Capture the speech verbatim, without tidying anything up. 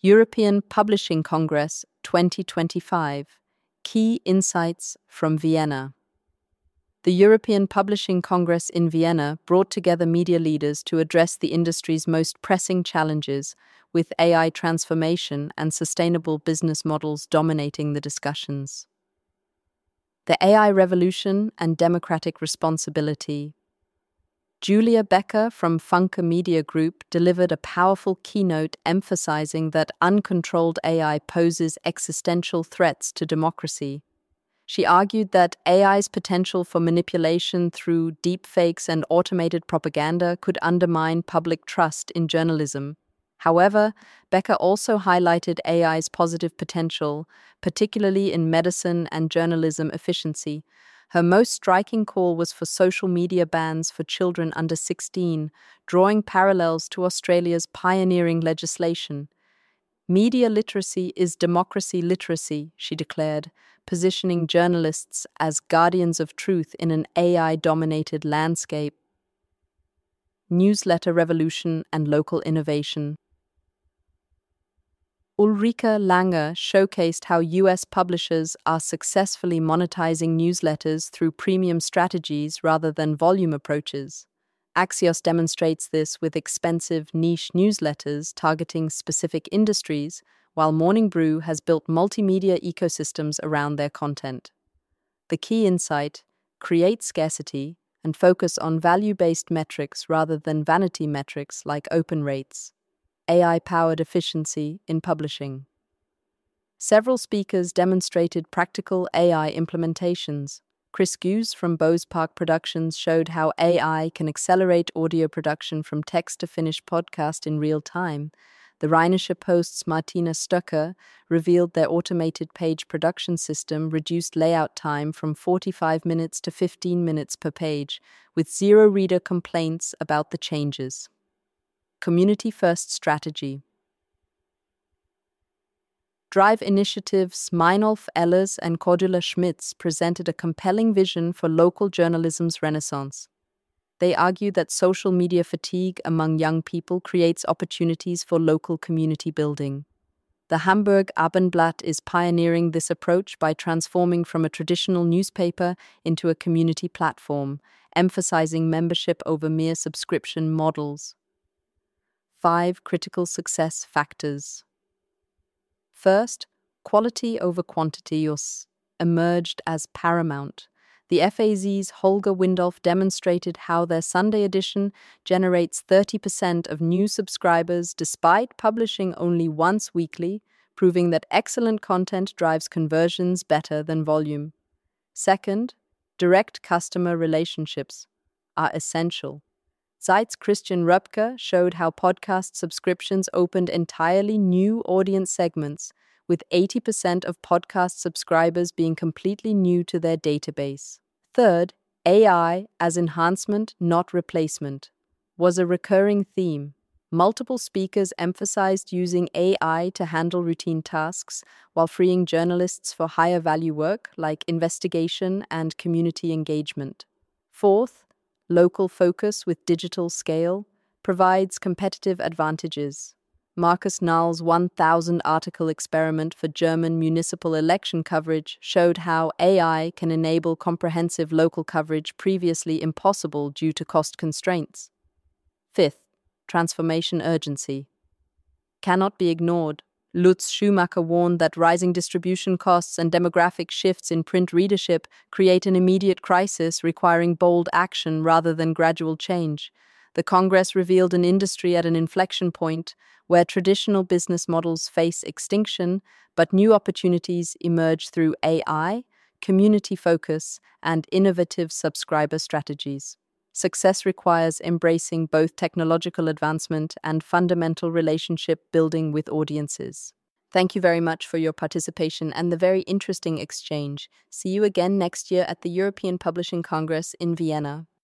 European Publishing Congress twenty twenty-five. Key Insights from Vienna. The European Publishing Congress in Vienna brought together media leaders to address the industry's most pressing challenges, with A I transformation and sustainable business models dominating the discussions. The A I Revolution and Democratic Responsibility. Julia Becker from Funke Media Group delivered a powerful keynote emphasizing that uncontrolled A I poses existential threats to democracy. She argued that A I's potential for manipulation through deepfakes and automated propaganda could undermine public trust in journalism. However, Becker also highlighted A I's positive potential, particularly in medicine and journalism efficiency. Her most striking call was for social media bans for children under sixteen, drawing parallels to Australia's pioneering legislation. Media literacy is democracy literacy, she declared, positioning journalists as guardians of truth in an A I-dominated landscape. Newsletter revolution and local innovation. Ulrike Langer showcased how U S publishers are successfully monetizing newsletters through premium strategies rather than volume approaches. Axios demonstrates this with expensive niche newsletters targeting specific industries, while Morning Brew has built multimedia ecosystems around their content. The key insight: create scarcity and focus on value-based metrics rather than vanity metrics like open rates. A I-powered efficiency in publishing. Several speakers demonstrated practical A I implementations. Chris Goose from Bose Park Productions showed how A I can accelerate audio production from text to finished podcast in real time. The Rheinische Post's Martina Stöcker revealed their automated page production system reduced layout time from forty-five minutes to fifteen minutes per page, with zero reader complaints about the changes. Community-first strategy. Drive Initiative's Meinolf Ehlers and Cordula Schmitz presented a compelling vision for local journalism's renaissance. They argue that social media fatigue among young people creates opportunities for local community building. The Hamburg Abendblatt is pioneering this approach by transforming from a traditional newspaper into a community platform, emphasizing membership over mere subscription models. Five critical success factors. First, quality over quantity emerged as paramount. The F A Z's Holger Windolf demonstrated how their Sunday edition generates thirty percent of new subscribers despite publishing only once weekly, proving that excellent content drives conversions better than volume. Second, direct customer relationships are essential. Zeit's Christian Röpke showed how podcast subscriptions opened entirely new audience segments, with eighty percent of podcast subscribers being completely new to their database. Third, A I as enhancement, not replacement, was a recurring theme. Multiple speakers emphasized using A I to handle routine tasks while freeing journalists for higher value work like investigation and community engagement. Fourth, local focus with digital scale provides competitive advantages. Markus Nahl's one thousand article experiment for German municipal election coverage showed how A I can enable comprehensive local coverage previously impossible due to cost constraints. Fifth, transformation urgency cannot be ignored. Lutz Schumacher warned that rising distribution costs and demographic shifts in print readership create an immediate crisis requiring bold action rather than gradual change. The Congress revealed an industry at an inflection point where traditional business models face extinction, but new opportunities emerge through A I, community focus, and innovative subscriber strategies. Success requires embracing both technological advancement and fundamental relationship building with audiences. Thank you very much for your participation and the very interesting exchange. See you again next year at the European Publishing Congress in Vienna.